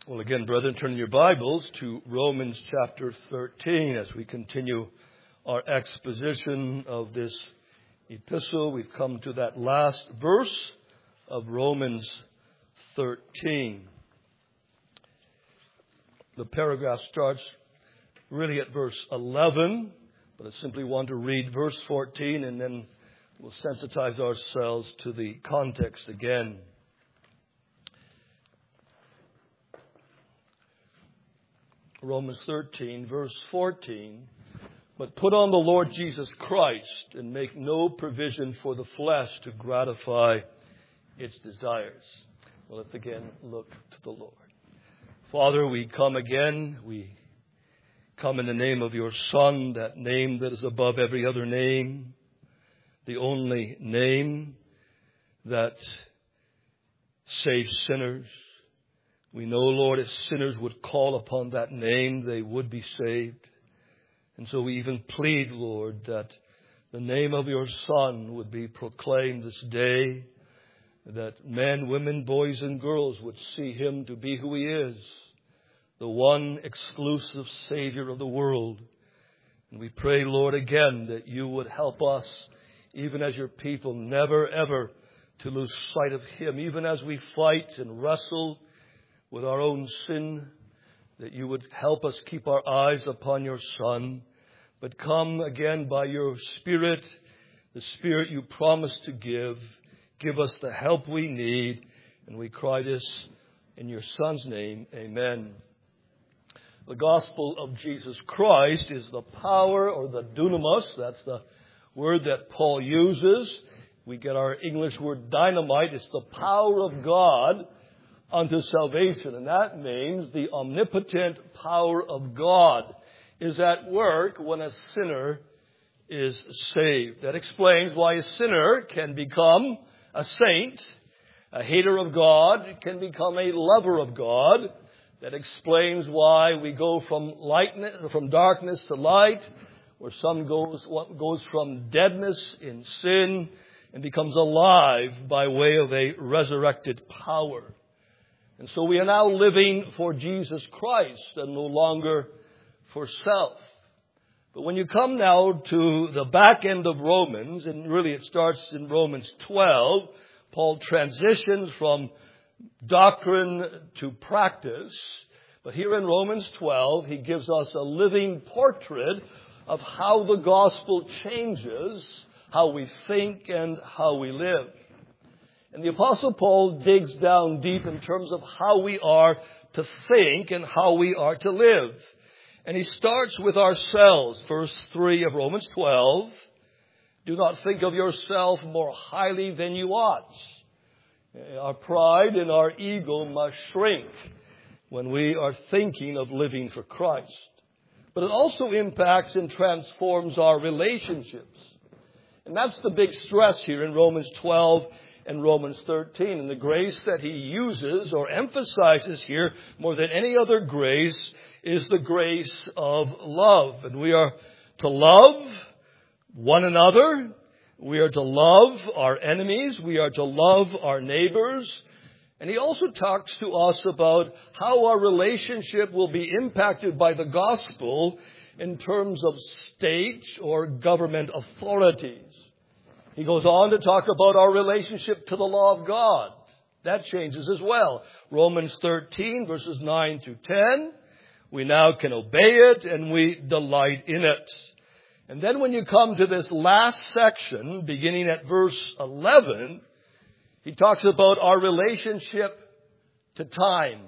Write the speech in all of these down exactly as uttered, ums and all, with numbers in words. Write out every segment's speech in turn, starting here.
Well, again, brethren, turn your Bibles to Romans chapter thirteen as we continue our exposition of this epistle. We've come to that last verse of Romans thirteen. The paragraph starts really at verse eleven, but I simply want to read verse fourteen and then we'll sensitize ourselves to the context again. Romans thirteen, verse fourteen. But put on the Lord Jesus Christ and make no provision for the flesh to gratify its desires. Well, let's again look to the Lord. Father, we come again. We come in the name of your Son, that name that is above every other name, the only name that saves sinners. We know, Lord, if sinners would call upon that name, they would be saved. And so we even plead, Lord, that the name of your Son would be proclaimed this day, that men, women, boys, and girls would see him to be who he is, the one exclusive Savior of the world. And we pray, Lord, again, that you would help us, even as your people, never, ever to lose sight of him, even as we fight and wrestle with our own sin, that you would help us keep our eyes upon your Son. But come again by your Spirit, the Spirit you promised to give. Give us the help we need. And we cry this in your Son's name. Amen. The gospel of Jesus Christ is the power, or the dunamis. That's the word that Paul uses. We get our English word dynamite. It's the power of God unto salvation. And that means the omnipotent power of God is at work when a sinner is saved. That explains why a sinner can become a saint. A hater of God can become a lover of God. That explains why we go from lightness, from darkness to light, where some goes, goes from deadness in sin and becomes alive by way of a resurrected power. And so we are now living for Jesus Christ and no longer for self. But when you come now to the back end of Romans, and really it starts in Romans twelve, Paul transitions from doctrine to practice. But here in Romans twelve, he gives us a living portrait of how the gospel changes how we think and how we live. And the Apostle Paul digs down deep in terms of how we are to think and how we are to live. And he starts with ourselves. Verse three of Romans twelve. Do not think of yourself more highly than you ought. Our pride and our ego must shrink when we are thinking of living for Christ. But it also impacts and transforms our relationships. And that's the big stress here in Romans twelve and Romans thirteen. And the grace that he uses or emphasizes here more than any other grace is the grace of love. And we are to love one another. We are to love our enemies. We are to love our neighbors. And he also talks to us about how our relationship will be impacted by the gospel in terms of state or government authorities. He goes on to talk about our relationship to the law of God. That changes as well. Romans thirteen, verses nine through ten. We now can obey it and we delight in it. And then when you come to this last section, beginning at verse eleven, he talks about our relationship to time.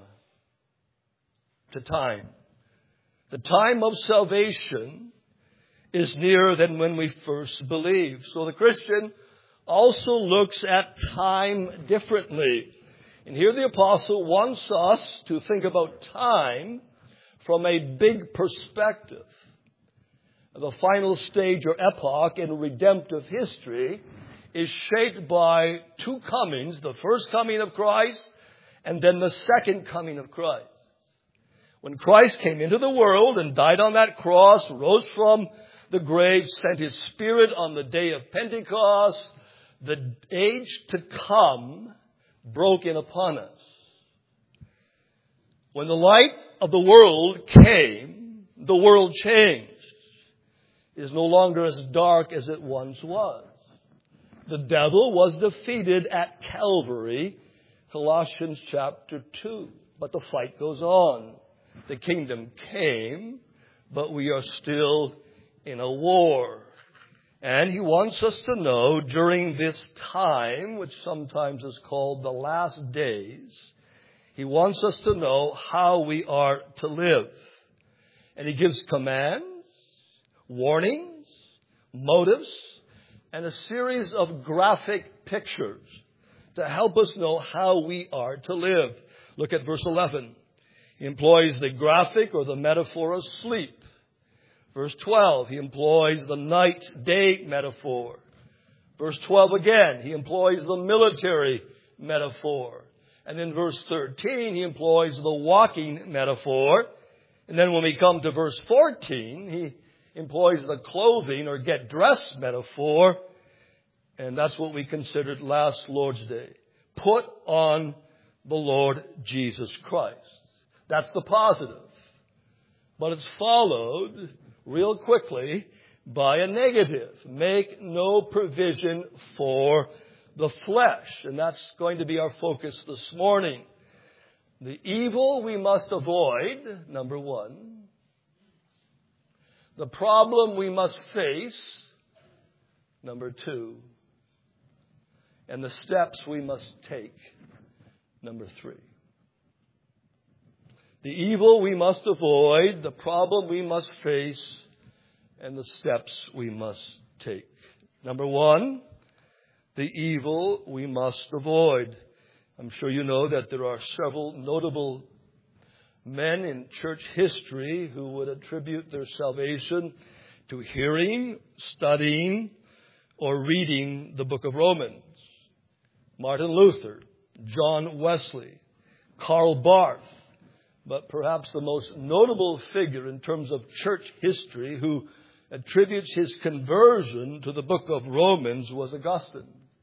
To time. The time of salvation is nearer than when we first believed. So the Christian also looks at time differently. And here the apostle wants us to think about time from a big perspective. The final stage or epoch in redemptive history is shaped by two comings, the first coming of Christ and then the second coming of Christ. When Christ came into the world and died on that cross, rose from the grave, sent his Spirit on the day of Pentecost, the age to come broke in upon us. When the light of the world came, the world changed. It is no longer as dark as it once was. The devil was defeated at Calvary, Colossians chapter two. But the fight goes on. The kingdom came, but we are still in a war. And he wants us to know during this time, which sometimes is called the last days, he wants us to know how we are to live. And he gives commands, warnings, motives, and a series of graphic pictures to help us know how we are to live. Look at verse eleven. He employs the graphic or the metaphor of sleep. Verse twelve, he employs the night-day metaphor. Verse twelve again, he employs the military metaphor. And in verse thirteen, he employs the walking metaphor. And then when we come to verse fourteen, he employs the clothing or get dressed metaphor. And that's what we considered last Lord's Day. Put on the Lord Jesus Christ. That's the positive. But it's followed real quickly by a negative. Make no provision for the flesh. And that's going to be our focus this morning. The evil we must avoid, number one. The problem we must face, number two. And the steps we must take, number three. The evil we must avoid, the problem we must face, and the steps we must take. Number one, the evil we must avoid. I'm sure you know that there are several notable men in church history who would attribute their salvation to hearing, studying, or reading the book of Romans. Martin Luther, John Wesley, Karl Barth, but perhaps the most notable figure in terms of church history who attributes his conversion to the book of Romans was Augustine.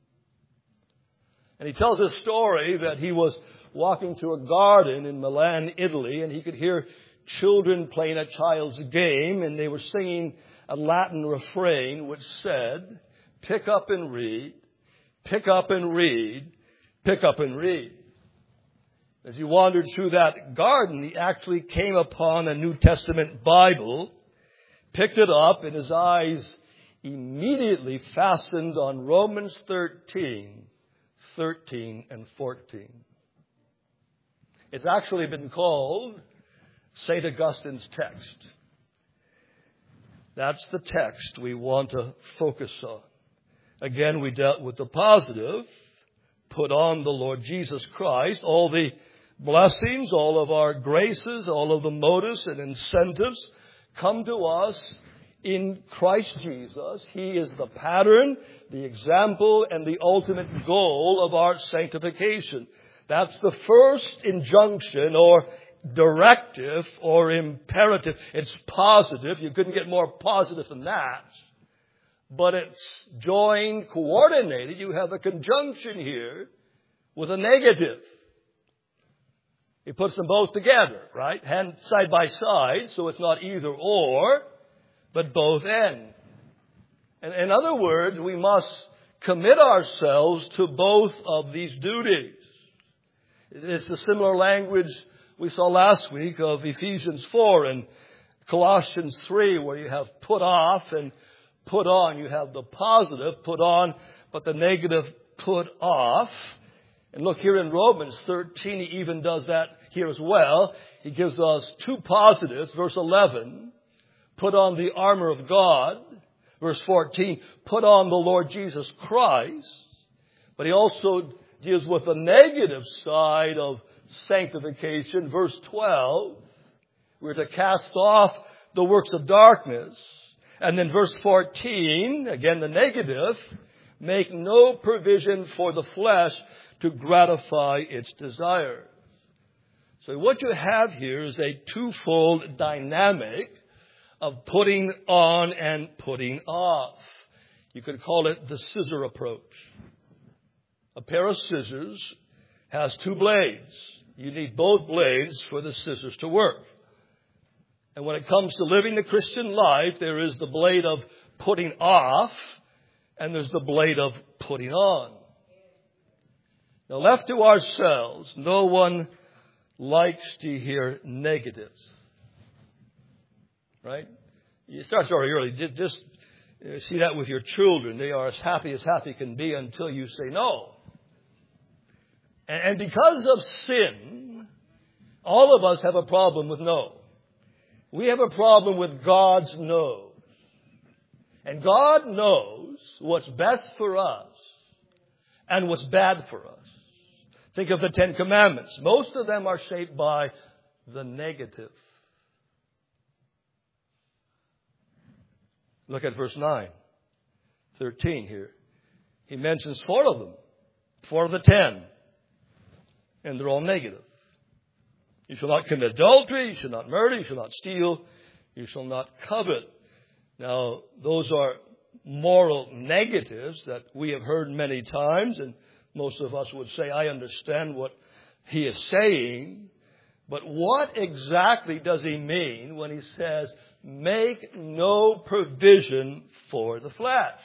And he tells a story that he was walking through a garden in Milan, Italy, and he could hear children playing a child's game, and they were singing a Latin refrain which said, pick up and read, pick up and read, pick up and read. As he wandered through that garden, he actually came upon a New Testament Bible, picked it up, and his eyes immediately fastened on Romans thirteen, thirteen and fourteen. It's actually been called Saint Augustine's text. That's the text we want to focus on. Again, we dealt with the positive. Put on the Lord Jesus Christ. All the blessings, all of our graces, all of the motives and incentives come to us in Christ Jesus. He is the pattern, the example, and the ultimate goal of our sanctification. That's the first injunction or directive or imperative. It's positive. You couldn't get more positive than that. But it's joined, coordinated. You have a conjunction here with a negative. He puts them both together, right? Hand side by side, so it's not either or, but both and. And in other words, we must commit ourselves to both of these duties. It's the similar language we saw last week of Ephesians four and Colossians three, where you have put off and put on. You have the positive, put on, but the negative, put off. And look here in Romans thirteen, he even does that here as well. He gives us two positives. Verse eleven, put on the armor of God. Verse fourteen, put on the Lord Jesus Christ. But he also deals with the negative side of sanctification. Verse twelve, we're to cast off the works of darkness. And then verse fourteen, again the negative, make no provision for the flesh to gratify its desires. So what you have here is a twofold dynamic of putting on and putting off. You could call it the scissor approach. A pair of scissors has two blades. You need both blades for the scissors to work. And when it comes to living the Christian life, there is the blade of putting off and there's the blade of putting on. Now, left to ourselves, no one likes to hear negatives. Right? You start very early. Just see that with your children. They are as happy as happy can be until you say no. And because of sin, all of us have a problem with no. We have a problem with God's no's. And God knows what's best for us and what's bad for us. Think of the Ten Commandments. Most of them are shaped by the negative. Look at verse nine, thirteen here. He mentions four of them, four of the ten. And they're all negative. You shall not commit adultery, you shall not murder, you shall not steal, you shall not covet. Now, those are moral negatives that we have heard many times, and most of us would say, I understand what he is saying. But what exactly does he mean when he says, make no provision for the flesh?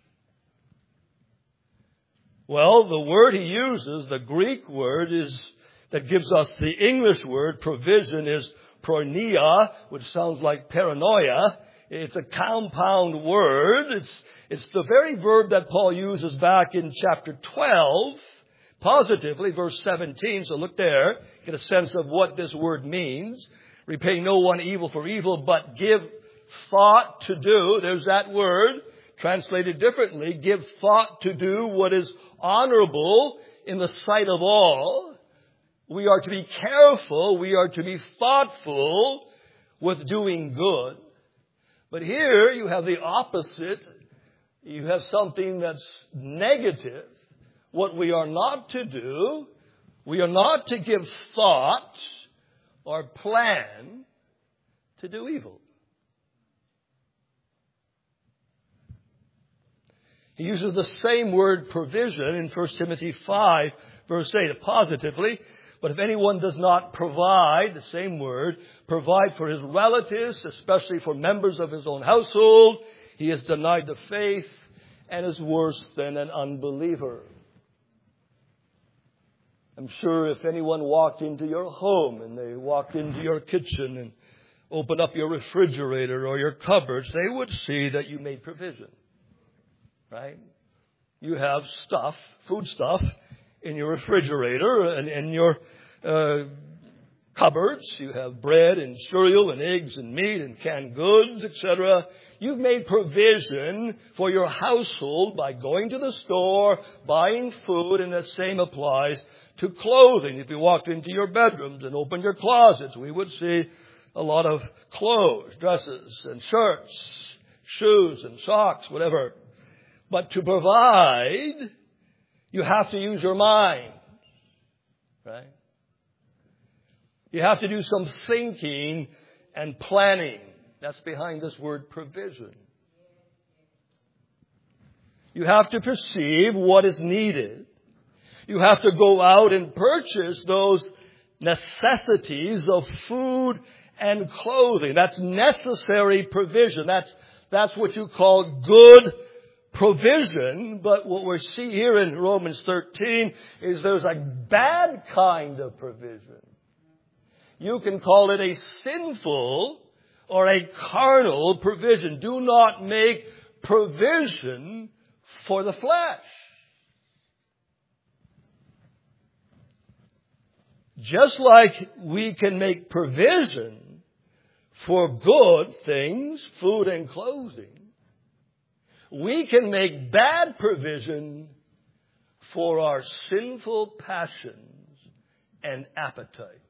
Well, the word he uses, the Greek word is that gives us the English word provision is proneia, which sounds like paranoia. It's a compound word. It's, it's the very verb that Paul uses back in chapter twelve, positively, verse seventeen. So look there, get a sense of what this word means. Repay no one evil for evil, but give thought to do. There's that word. Translated differently, give thought to do what is honorable in the sight of all. We are to be careful. We are to be thoughtful with doing good. But here you have the opposite. You have something that's negative. What we are not to do, we are not to give thought or plan to do evil. He uses the same word provision in First Timothy five, verse eight, positively. But if anyone does not provide, the same word, provide for his relatives, especially for members of his own household, he has denied the faith and is worse than an unbeliever. I'm sure if anyone walked into your home and they walked into your kitchen and opened up your refrigerator or your cupboards, they would see that you made provision. Right? You have stuff, food stuff, in your refrigerator and in your uh, cupboards. You have bread and cereal and eggs and meat and canned goods, et cetera. You've made provision for your household by going to the store, buying food, and the same applies to clothing. If you walked into your bedrooms and opened your closets, we would see a lot of clothes, dresses and shirts, shoes and socks, whatever. But to provide, you have to use your mind, right? You have to do some thinking and planning. That's behind this word provision. You have to perceive what is needed. You have to go out and purchase those necessities of food and clothing. That's necessary provision. That's, that's what you call good provision. But what we see here in Romans thirteen is there's a bad kind of provision. You can call it a sinful or a carnal provision. Do not make provision for the flesh. Just like we can make provision for good things, food and clothing, we can make bad provision for our sinful passions and appetite.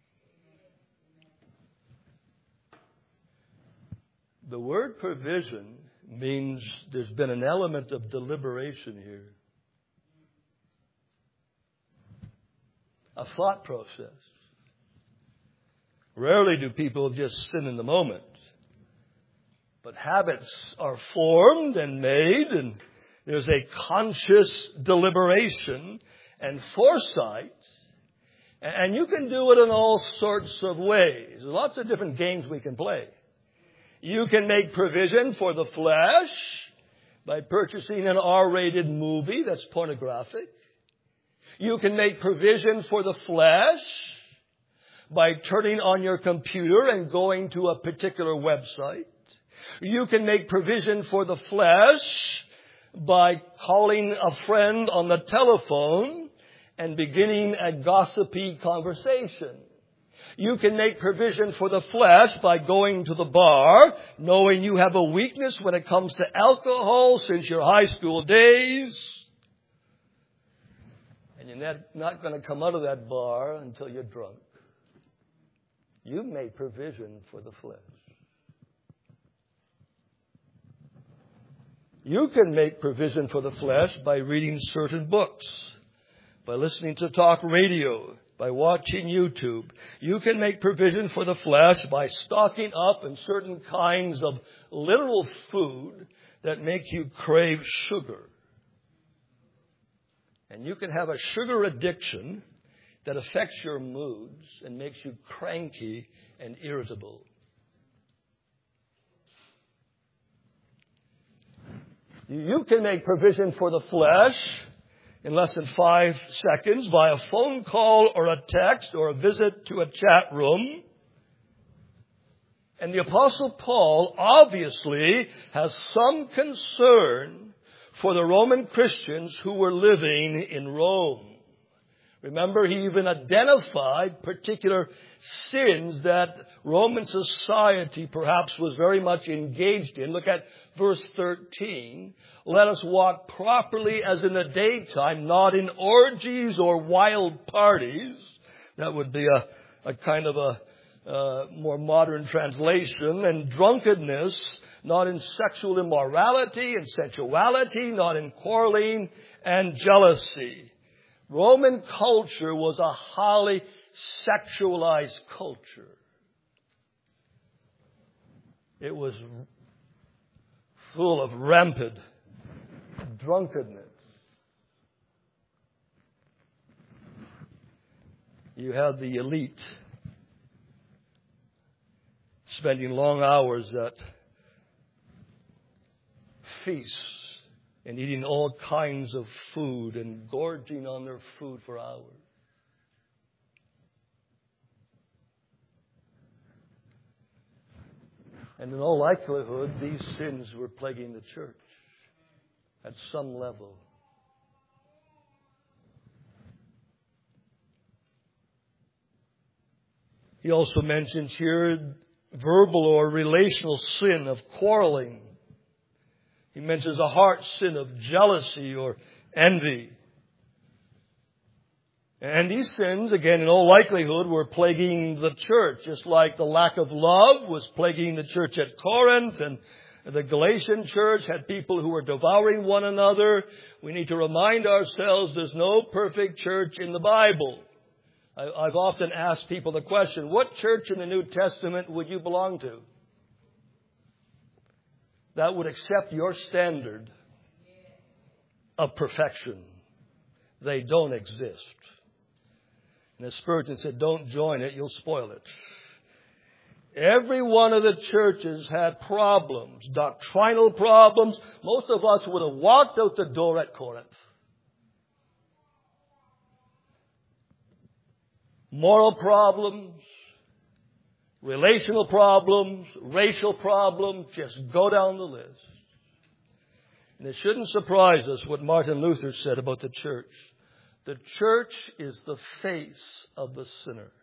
The word provision means there's been an element of deliberation here. A thought process. Rarely do people just sin in the moment. But habits are formed and made, and there's a conscious deliberation and foresight And you can do it in all sorts of ways. There's lots of different games we can play. You can make provision for the flesh by purchasing an R-rated movie that's pornographic. You can make provision for the flesh by turning on your computer and going to a particular website. You can make provision for the flesh by calling a friend on the telephone and beginning a gossipy conversation. You can make provision for the flesh by going to the bar, knowing you have a weakness when it comes to alcohol since your high school days. And you're not, not going to come out of that bar until you're drunk. You made provision for the flesh. You can make provision for the flesh by reading certain books, by listening to talk radio, by watching YouTube. You can make provision for the flesh by stocking up in certain kinds of literal food that make you crave sugar. And you can have a sugar addiction that affects your moods and makes you cranky and irritable. You can make provision for the flesh in less than five seconds by a phone call or a text or a visit to a chat room. And the Apostle Paul obviously has some concern for the Roman Christians who were living in Rome. Remember, he even identified particular sins that Roman society perhaps was very much engaged in. Look at verse thirteen. Let us walk properly as in the daytime, not in orgies or wild parties. That would be a, a kind of a uh, more modern translation. And drunkenness, not in sexual immorality and sensuality, not in quarreling and jealousy. Roman culture was a highly sexualized culture. It was full of rampant drunkenness. You had the elite spending long hours at feasts and eating all kinds of food and gorging on their food for hours. And in all likelihood, these sins were plaguing the church at some level. He also mentions here verbal or relational sin of quarreling. He mentions a heart sin of jealousy or envy. And these sins, again, in all likelihood, were plaguing the church, just like the lack of love was plaguing the church at Corinth, and the Galatian church had people who were devouring one another. We need to remind ourselves there's no perfect church in the Bible. I've often asked people the question, what church in the New Testament would you belong to that would accept your standard of perfection? They don't exist. And as Spurgeon said, don't join it, you'll spoil it. Every one of the churches had problems, doctrinal problems. Most of us would have walked out the door at Corinth. Moral problems, relational problems, racial problems, just go down the list. And it shouldn't surprise us what Martin Luther said about the church. The church is the face of the sinner.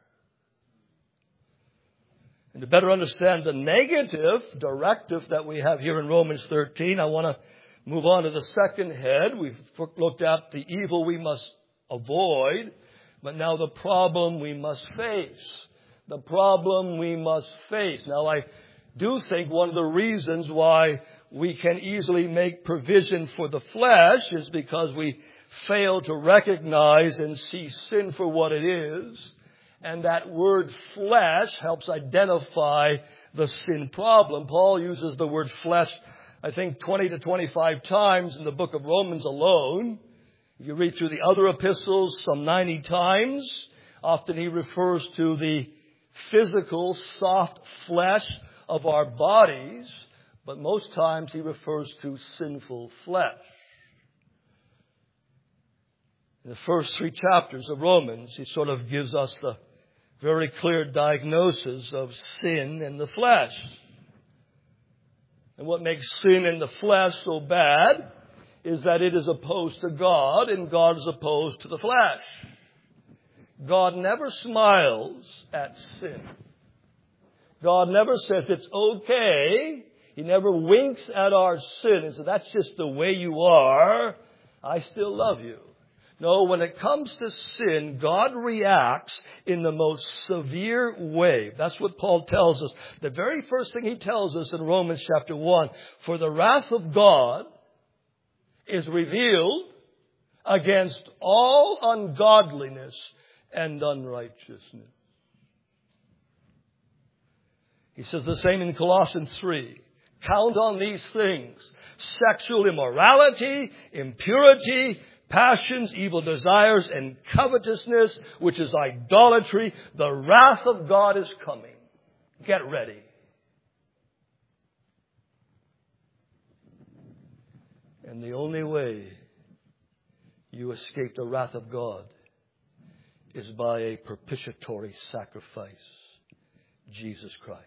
And to better understand the negative directive that we have here in Romans thirteen, I want to move on to the second head. We've looked at the evil we must avoid, but now the problem we must face. The problem we must face. Now, I do think one of the reasons why we can easily make provision for the flesh is because we fail to recognize and see sin for what it is. And that word flesh helps identify the sin problem. Paul uses the word flesh, I think, twenty to twenty-five times in the book of Romans alone. If you read through the other epistles, some ninety times. Often he refers to the physical, soft flesh of our bodies, but most times he refers to sinful flesh. In the first three chapters of Romans, he sort of gives us the very clear diagnosis of sin in the flesh. And what makes sin in the flesh so bad is that it is opposed to God and God is opposed to the flesh. God never smiles at sin. God never says it's okay. He never winks at our sin and says, that's just the way you are. I still love you. No, when it comes to sin, God reacts in the most severe way. That's what Paul tells us. The very first thing he tells us in Romans chapter one, for the wrath of God is revealed against all ungodliness and unrighteousness. He says the same in Colossians three. Count on these things: sexual immorality, impurity, passions, evil desires, and covetousness, which is idolatry. The wrath of God is coming. Get ready. And the only way you escape the wrath of God is by a propitiatory sacrifice, Jesus Christ.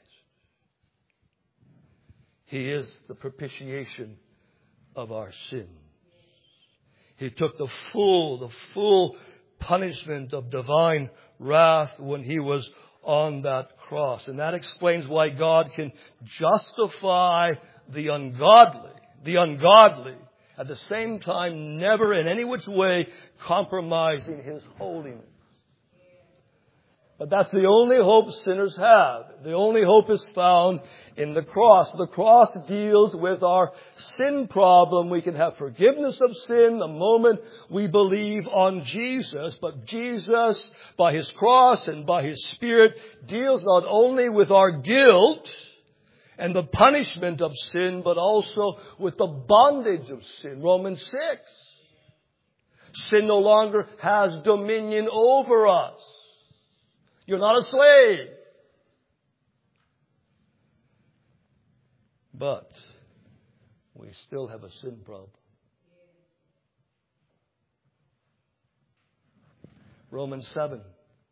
He is the propitiation of our sins. He took the full, the full punishment of divine wrath when he was on that cross. And that explains why God can justify the ungodly, the ungodly, at the same time never in any which way compromising his holiness. But that's the only hope sinners have. The only hope is found in the cross. The cross deals with our sin problem. We can have forgiveness of sin the moment we believe on Jesus. But Jesus, by his cross and by his Spirit, deals not only with our guilt and the punishment of sin, but also with the bondage of sin. Romans six. Sin no longer has dominion over us. You're not a slave. But we still have a sin problem. Romans seven.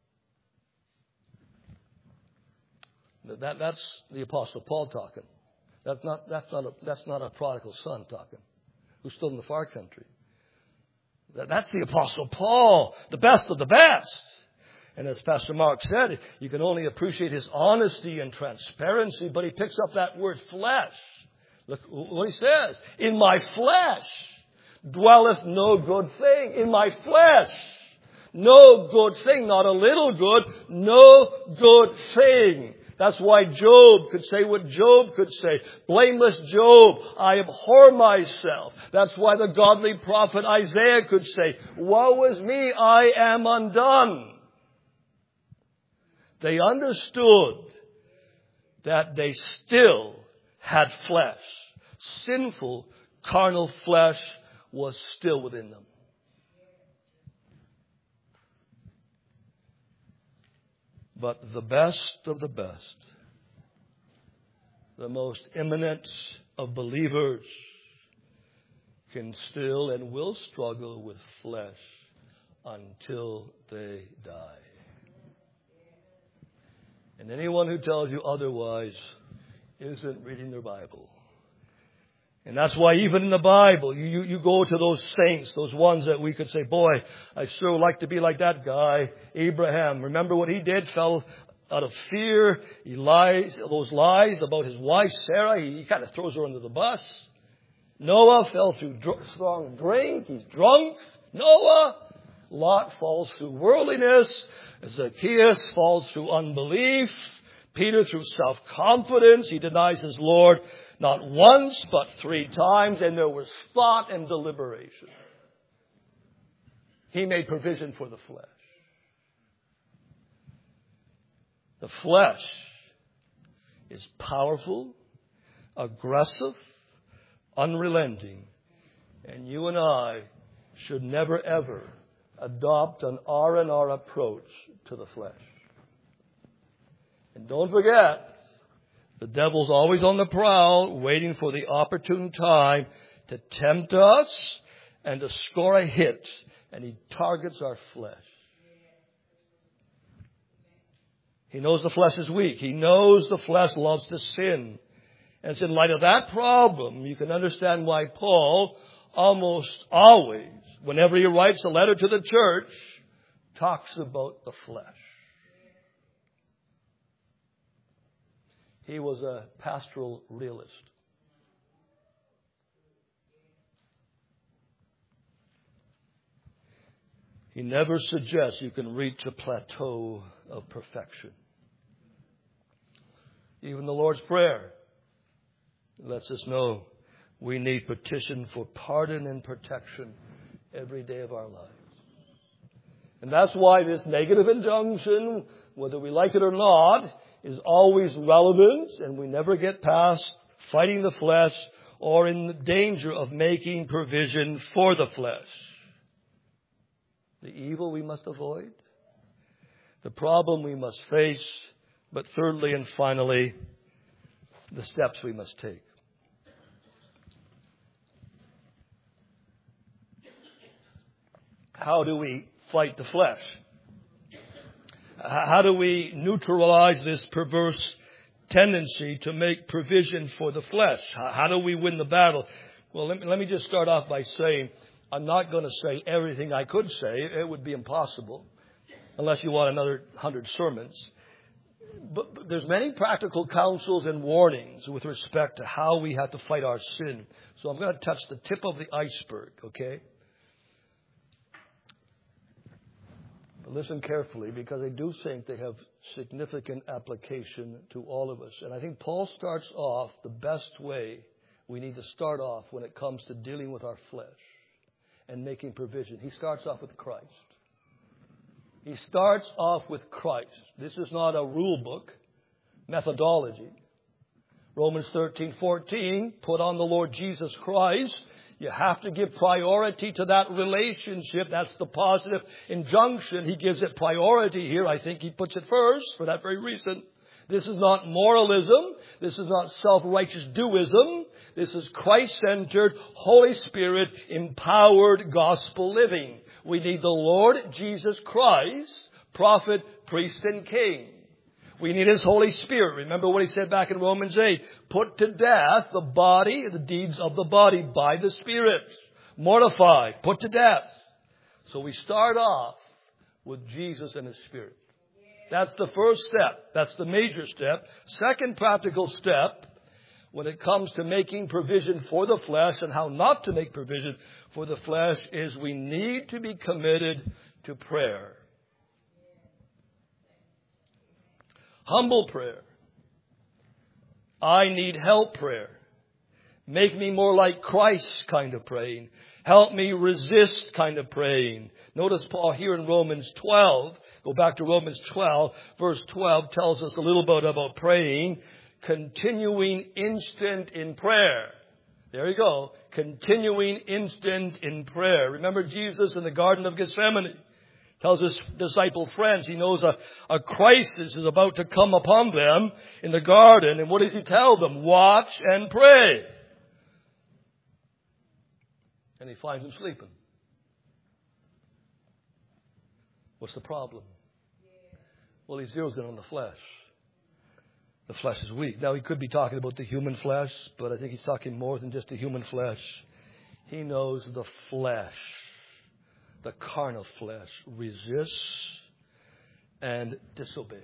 That, that's the Apostle Paul talking. That's not, that's, not a, that's not a prodigal son talking, who's still in the far country. That, that's the Apostle Paul, the best of the best. And as Pastor Mark said, you can only appreciate his honesty and transparency, but he picks up that word flesh. Look what he says. In my flesh dwelleth no good thing. In my flesh, no good thing, not a little good, no good thing. That's why Job could say what Job could say. Blameless Job, I abhor myself. That's why the godly prophet Isaiah could say, woe is me, I am undone. They understood that they still had flesh. Sinful, carnal flesh was still within them. But the best of the best, the most eminent of believers, can still and will struggle with flesh until they die. And anyone who tells you otherwise isn't reading their Bible. And that's why even in the Bible, you, you, you go to those saints, those ones that we could say, boy, I sure would like to be like that guy, Abraham. Remember what he did? Fell out of fear. He lies, those lies about his wife, Sarah. He, he kind of throws her under the bus. Noah fell through dr- strong drink. He's drunk. Noah. Lot falls through worldliness. Zacchaeus falls through unbelief. Peter through self-confidence. He denies his Lord not once, but three times. And there was thought and deliberation. He made provision for the flesh. The flesh is powerful, aggressive, unrelenting. And you and I should never ever adopt an R and R approach to the flesh. And don't forget, the devil's always on the prowl, waiting for the opportune time to tempt us and to score a hit. And he targets our flesh. He knows the flesh is weak. He knows the flesh loves to sin. And it's in light of that problem, you can understand why Paul almost always, whenever he writes a letter to the church, talks about the flesh. He was a pastoral realist. He never suggests you can reach a plateau of perfection. Even the Lord's Prayer lets us know we need petition for pardon and protection every day of our lives. And that's why this negative injunction, whether we like it or not, is always relevant, and we never get past fighting the flesh or in the danger of making provision for the flesh. The evil we must avoid, the problem we must face, but thirdly and finally, the steps we must take. How do we fight the flesh? How do we neutralize this perverse tendency to make provision for the flesh? How do we win the battle? Well, let me, let me just start off by saying, I'm not going to say everything I could say. It would be impossible, unless you want another hundred sermons. But, but there's many practical counsels and warnings with respect to how we have to fight our sin. So I'm going to touch the tip of the iceberg, okay? Listen carefully, because I do think they have significant application to all of us. And I think Paul starts off the best way we need to start off when it comes to dealing with our flesh and making provision. He starts off with Christ. He starts off with Christ. This is not a rule book methodology. Romans thirteen fourteen, put on the Lord Jesus Christ. You have to give priority to that relationship. That's the positive injunction. He gives it priority here. I think he puts it first for that very reason. This is not moralism. This is not self-righteous doism. This is Christ-centered, Holy Spirit-empowered gospel living. We need the Lord Jesus Christ, prophet, priest, and king. We need His Holy Spirit. Remember what He said back in Romans eight. Put to death the body, the deeds of the body by the Spirit. Mortify. Put to death. So we start off with Jesus and His Spirit. That's the first step. That's the major step. Second practical step when it comes to making provision for the flesh and how not to make provision for the flesh is we need to be committed to prayer. Humble prayer. I need help prayer. Make me more like Christ kind of praying. Help me resist kind of praying. Notice Paul here in Romans twelve. Go back to Romans twelve. Verse twelve tells us a little bit about praying. Continuing instant in prayer. There you go. Continuing instant in prayer. Remember Jesus in the Garden of Gethsemane. Tells his disciple friends he knows a, a crisis is about to come upon them in the garden. And what does he tell them? Watch and pray. And he finds them sleeping. What's the problem? Well, he zeroes in on the flesh. The flesh is weak. Now, he could be talking about the human flesh, but I think he's talking more than just the human flesh. He knows the flesh. The carnal flesh resists and disobeys.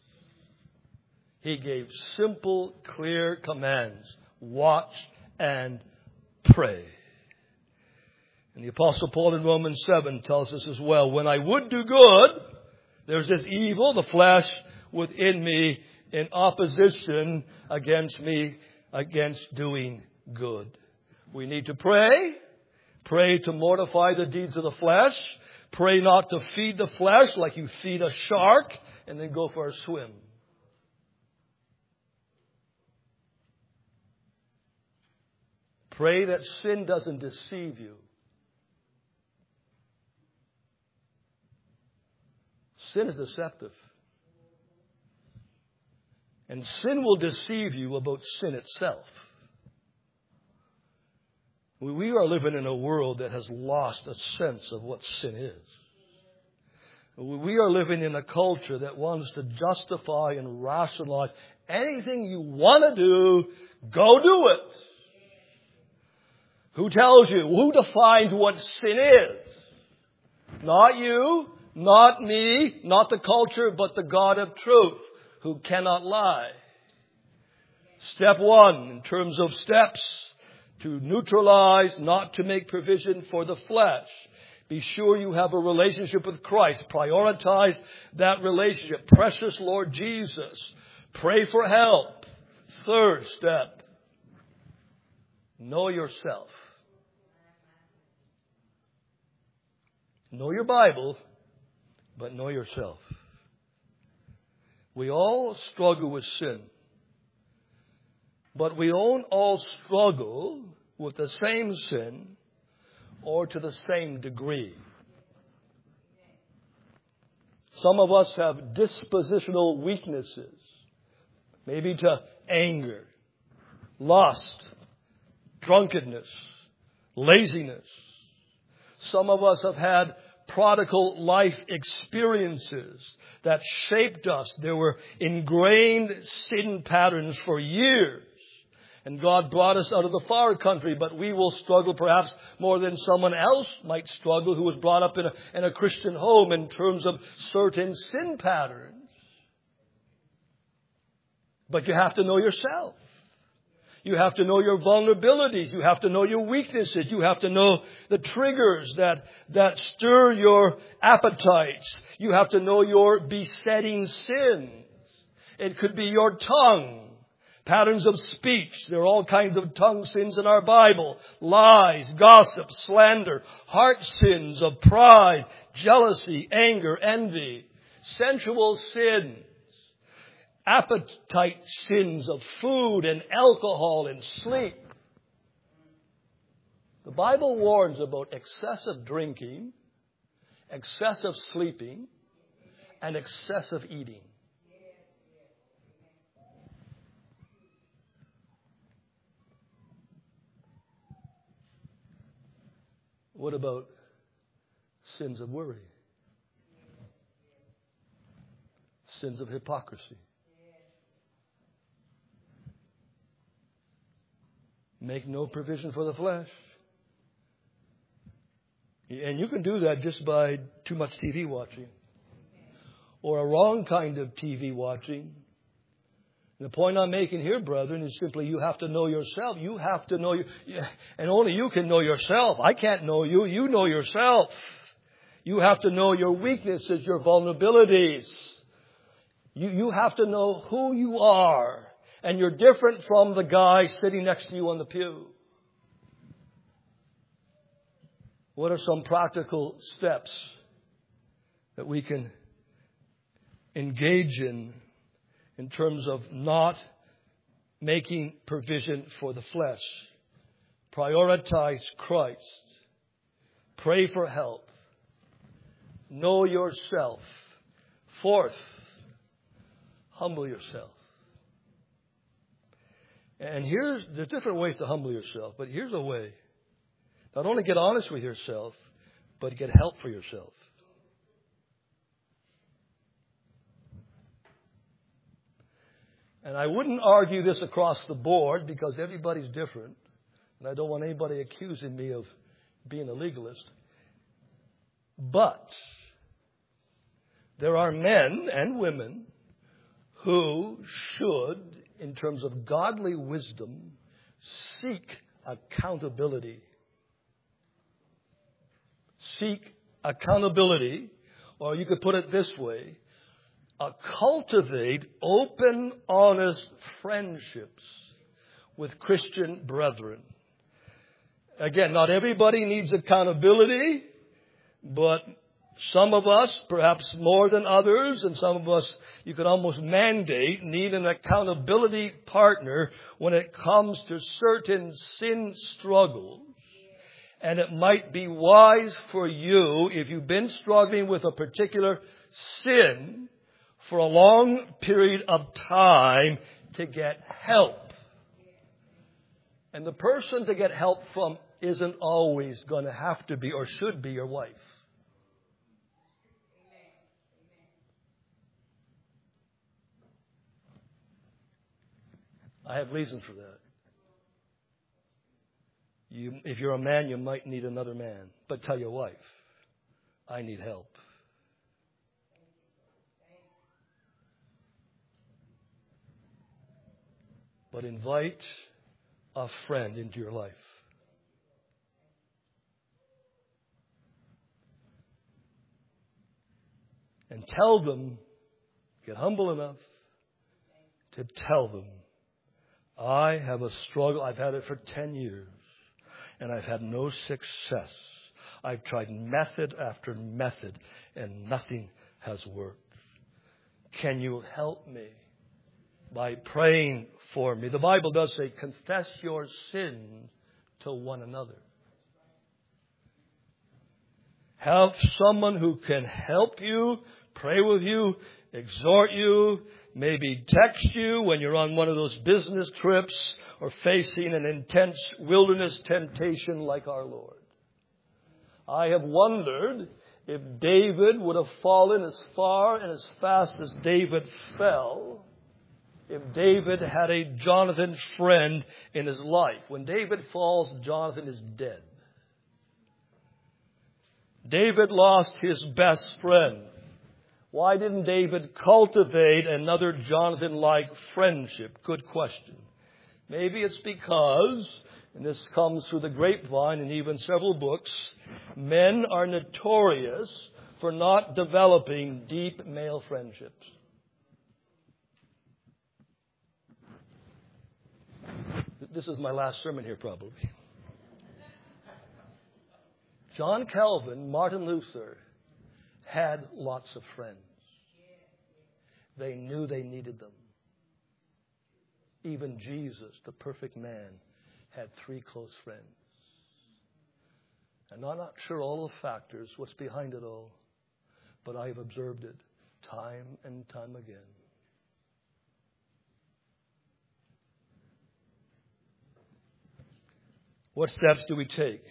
He gave simple, clear commands. Watch and pray. And the Apostle Paul in Romans seven tells us as well, when I would do good, there's this evil, the flesh within me, in opposition against me, against doing good. We need to pray. Pray to mortify the deeds of the flesh. Pray not to feed the flesh like you feed a shark and then go for a swim. Pray that sin doesn't deceive you. Sin is deceptive. And sin will deceive you about sin itself. We are living in a world that has lost a sense of what sin is. We are living in a culture that wants to justify and rationalize anything you want to do, go do it. Who tells you? Who defines what sin is? Not you, not me, not the culture, but the God of truth, who cannot lie. Step one, in terms of steps, to neutralize, not to make provision for the flesh. Be sure you have a relationship with Christ. Prioritize that relationship. Precious Lord Jesus. Pray for help. Third step. Know yourself. Know your Bible, but know yourself. We all struggle with sin. But we don't all struggle with the same sin or to the same degree. Some of us have dispositional weaknesses, maybe to anger, lust, drunkenness, laziness. Some of us have had prodigal life experiences that shaped us. There were ingrained sin patterns for years. And God brought us out of the far country, but we will struggle perhaps more than someone else might struggle who was brought up in a, in a Christian home in terms of certain sin patterns. But you have to know yourself. You have to know your vulnerabilities. You have to know your weaknesses. You have to know the triggers that, that stir your appetites. You have to know your besetting sins. It could be your tongue. Patterns of speech. There are all kinds of tongue sins in our Bible. Lies, gossip, slander, heart sins of pride, jealousy, anger, envy, sensual sins, appetite sins of food and alcohol and sleep. The Bible warns about excessive drinking, excessive sleeping, and excessive eating. What about sins of worry? Sins of hypocrisy? Make no provision for the flesh. And you can do that just by too much T V watching. Or a wrong kind of T V watching. The point I'm making here, brethren, is simply you have to know yourself. You have to know you, and only you can know yourself. I can't know you. You know yourself. You have to know your weaknesses, your vulnerabilities. You, you have to know who you are. And you're different from the guy sitting next to you on the pew. What are some practical steps that we can engage in in terms of not making provision for the flesh? Prioritize Christ. Pray for help. Know yourself. Fourth, humble yourself. And here's, there's different ways to humble yourself, but here's a way. Not only get honest with yourself, but get help for yourself. And I wouldn't argue this across the board because everybody's different. And I don't want anybody accusing me of being a legalist. But there are men and women who should, in terms of godly wisdom, seek accountability. Seek accountability, or you could put it this way, uh, cultivate open, honest friendships with Christian brethren. Again, not everybody needs accountability, but some of us, perhaps more than others, and some of us, you could almost mandate, need an accountability partner when it comes to certain sin struggles And it might be wise for you, if you've been struggling with a particular sin for a long period of time, to get help. And the person to get help from isn't always going to have to be or should be your wife. I have reasons for that. You, if you're a man, you might need another man. But tell your wife, I need help. But invite a friend into your life. And tell them, get humble enough to tell them, I have a struggle. I've had it for ten years. And I've had no success. I've tried method after method, and nothing has worked. Can you help me by praying for me? The Bible does say, confess your sin to one another. Have someone who can help you, pray with you, exhort you, maybe text you when you're on one of those business trips or facing an intense wilderness temptation like our Lord. I have wondered if David would have fallen as far and as fast as David fell if David had a Jonathan friend in his life. When David falls, Jonathan is dead. David lost his best friend. Why didn't David cultivate another Jonathan-like friendship? Good question. Maybe it's because, and this comes through the grapevine and even several books, men are notorious for not developing deep male friendships. This is my last sermon here, probably. John Calvin, Martin Luther, had lots of friends. They knew they needed them. Even Jesus, the perfect man, had three close friends. And I'm not sure all the factors, what's behind it all, but I have observed it time and time again. What steps do we take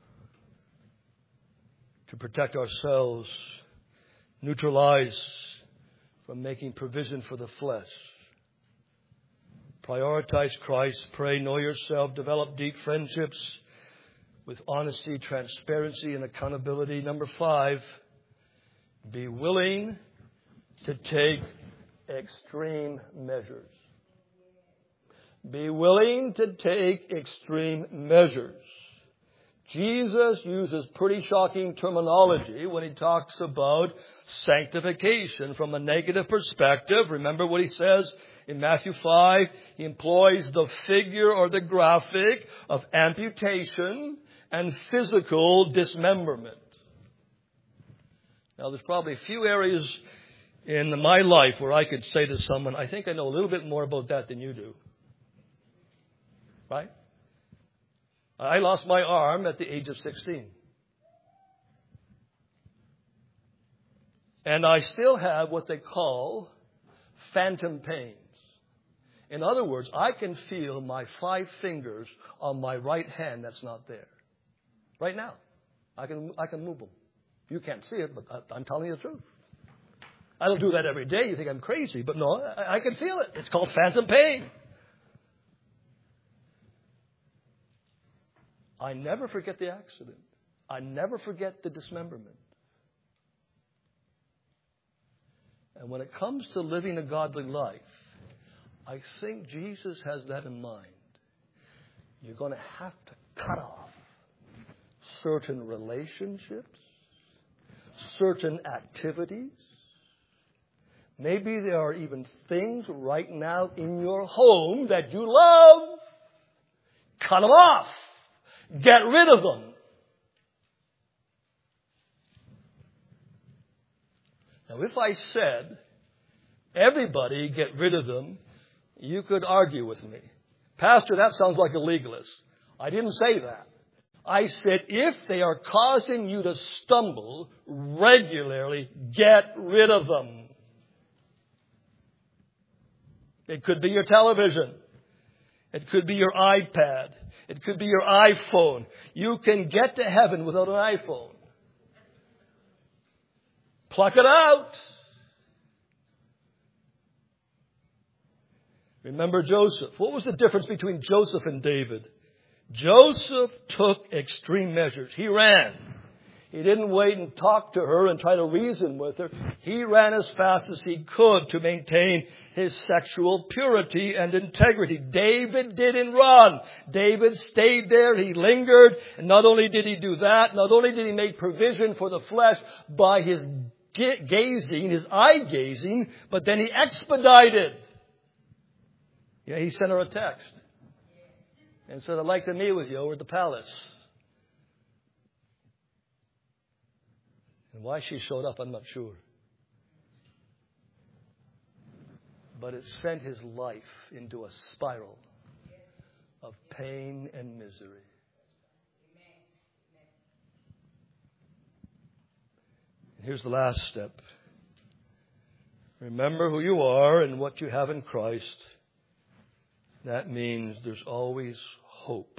to protect ourselves, neutralize from making provision for the flesh? Prioritize Christ, pray, know yourself, develop deep friendships with honesty, transparency, and accountability. Number five, be willing to take extreme measures. Be willing to take extreme measures. Jesus uses pretty shocking terminology when he talks about sanctification from a negative perspective. Remember what he says in Matthew five? He employs the figure or the graphic of amputation and physical dismemberment. Now, there's probably a few areas in my life where I could say to someone, I think I know a little bit more about that than you do. Right? I lost my arm at the age of sixteen. And I still have what they call phantom pains. In other words, I can feel my five fingers on my right hand that's not there. Right now. I can I can move them. You can't see it, but I, I'm telling you the truth. I don't do that every day. You think I'm crazy. But no, I, I can feel it. It's called phantom pain. I never forget the accident. I never forget the dismemberment. And when it comes to living a godly life, I think Jesus has that in mind. You're going to have to cut off certain relationships, certain activities. Maybe there are even things right now in your home that you love. Cut them off. Get rid of them. Now, if I said, everybody get rid of them, you could argue with me. Pastor, that sounds like a legalist. I didn't say that. I said, if they are causing you to stumble regularly, get rid of them. It could be your television. It could be your iPad. It could be your iPhone. You can get to heaven without an iPhone. Pluck it out. Remember Joseph. What was the difference between Joseph and David? Joseph took extreme measures. He ran. He didn't wait and talk to her and try to reason with her. He ran as fast as he could to maintain his sexual purity and integrity. David didn't run. David stayed there. He lingered. And not only did he do that, not only did he make provision for the flesh by his gazing, his eye gazing, but then he expedited. Yeah, he sent her a text and said, I'd like to meet with you over at the palace. And why she showed up, I'm not sure. But it sent his life into a spiral of pain and misery. And here's the last step. Remember who you are and what you have in Christ. That means there's always hope.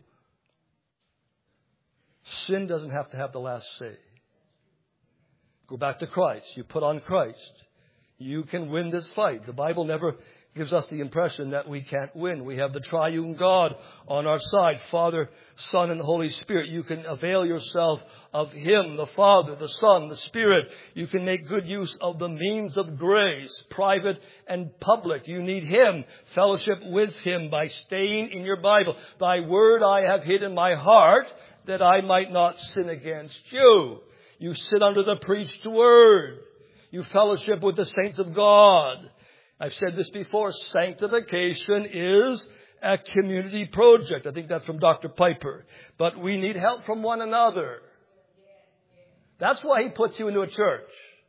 Sin doesn't have to have the last say. Go back to Christ. You put on Christ. You can win this fight. The Bible never gives us the impression that we can't win. We have the triune God on our side, Father, Son, and Holy Spirit. You can avail yourself of Him, the Father, the Son, the Spirit. You can make good use of the means of grace, private and public. You need Him, fellowship with Him by staying in your Bible. Thy word I have hid in my heart that I might not sin against you. You sit under the preached word. You fellowship with the saints of God. I've said this before. Sanctification is a community project. I think that's from Doctor Piper. But we need help from one another. That's why he puts you into a church.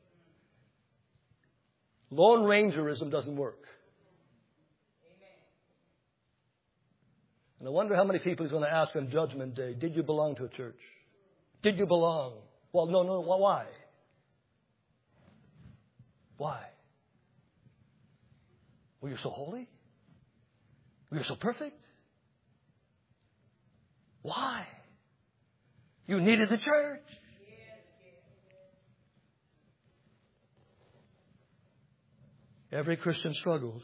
Lone Rangerism doesn't work. And I wonder how many people he's going to ask on Judgment Day, did you belong to a church? Did you belong? Well, no, no, why? Why? Well, you're so holy? You're so perfect? Why? You needed the church. Every Christian struggles.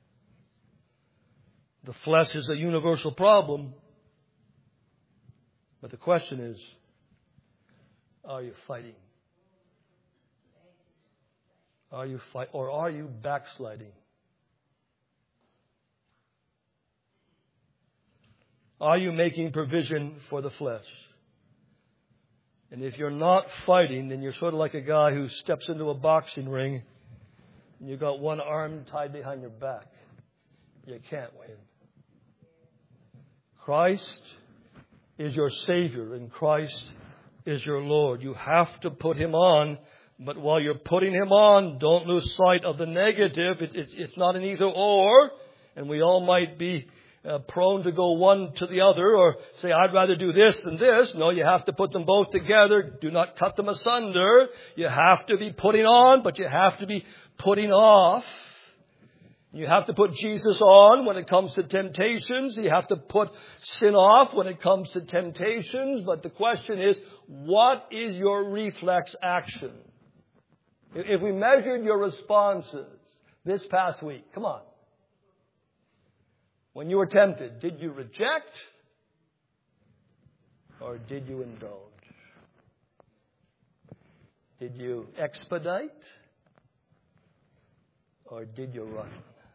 The flesh is a universal problem. But the question is, are you fighting? Are you fight, or are you backsliding? Are you making provision for the flesh? And if you're not fighting, then you're sort of like a guy who steps into a boxing ring and you've got one arm tied behind your back. You can't win. Christ is your Savior and Christ is your Lord. You have to put Him on, but while you're putting Him on, don't lose sight of the negative. It, it, it's not an either or, and we all might be Uh, prone to go one to the other or say, I'd rather do this than this. No, you have to put them both together. Do not cut them asunder. You have to be putting on, but you have to be putting off. You have to put Jesus on when it comes to temptations. You have to put sin off when it comes to temptations. But the question is, what is your reflex action? If we measured your responses this past week, come on. When you were tempted, did you reject or did you indulge? Did you expedite or did you run?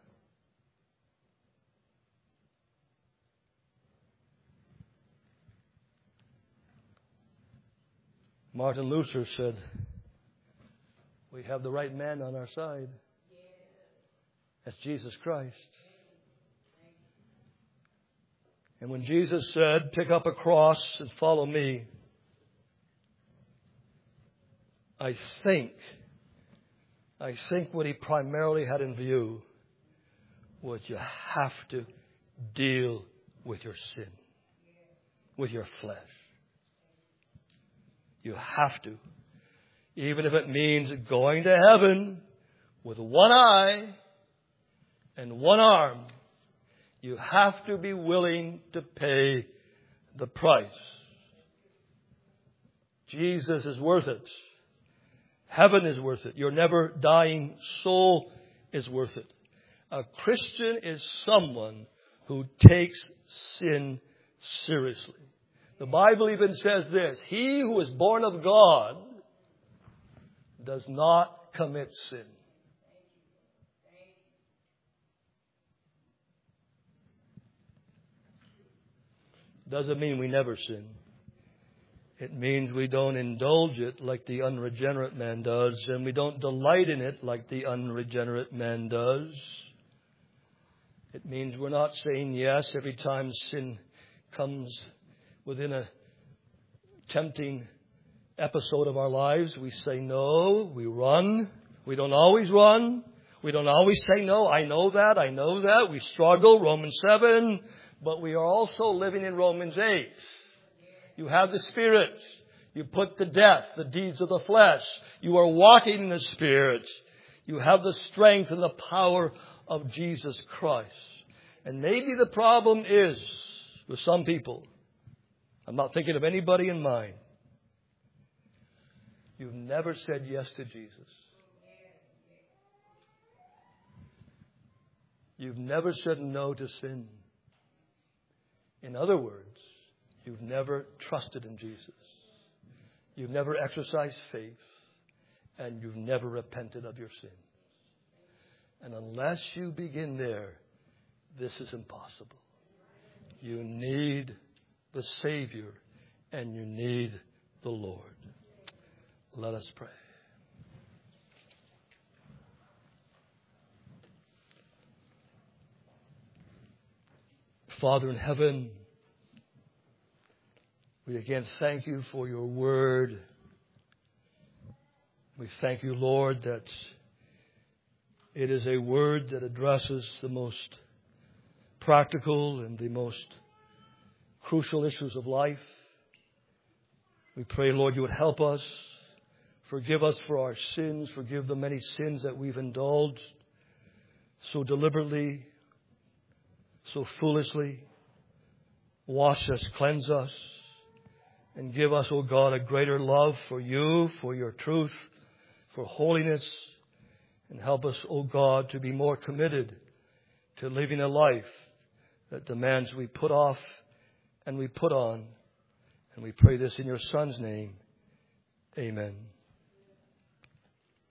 Martin Luther said, we have the right man on our side. That's Jesus Christ. And when Jesus said, pick up a cross and follow me, I think, I think what He primarily had in view was you have to deal with your sin, with your flesh. You have to. Even if it means going to heaven with one eye and one arm, you have to be willing to pay the price. Jesus is worth it. Heaven is worth it. Your never dying soul is worth it. A Christian is someone who takes sin seriously. The Bible even says this: he who is born of God does not commit sin. Doesn't mean we never sin. It means we don't indulge it like the unregenerate man does, and we don't delight in it like the unregenerate man does. It means we're not saying yes every time sin comes within a tempting episode of our lives. We say no, we run. We don't always run. We don't always say no. I know that, I know that. We struggle, Romans seven. But we are also living in Romans eight. You have the Spirit. You put to death the deeds of the flesh. You are walking in the Spirit. You have the strength and the power of Jesus Christ. And maybe the problem is with some people, I'm not thinking of anybody in mind, you've never said yes to Jesus. You've never said no to sin. In other words, you've never trusted in Jesus. You've never exercised faith. And you've never repented of your sins. And unless you begin there, this is impossible. You need the Savior and you need the Lord. Let us pray. Father in heaven, we again thank you for your word. We thank you, Lord, that it is a word that addresses the most practical and the most crucial issues of life. We pray, Lord, you would help us. Forgive us for our sins. Forgive the many sins that we've indulged so deliberately, so foolishly. Wash us, cleanse us, and give us, O God, a greater love for you, for your truth, for holiness. And help us, O God, to be more committed to living a life that demands we put off and we put on. And we pray this in your Son's name. Amen.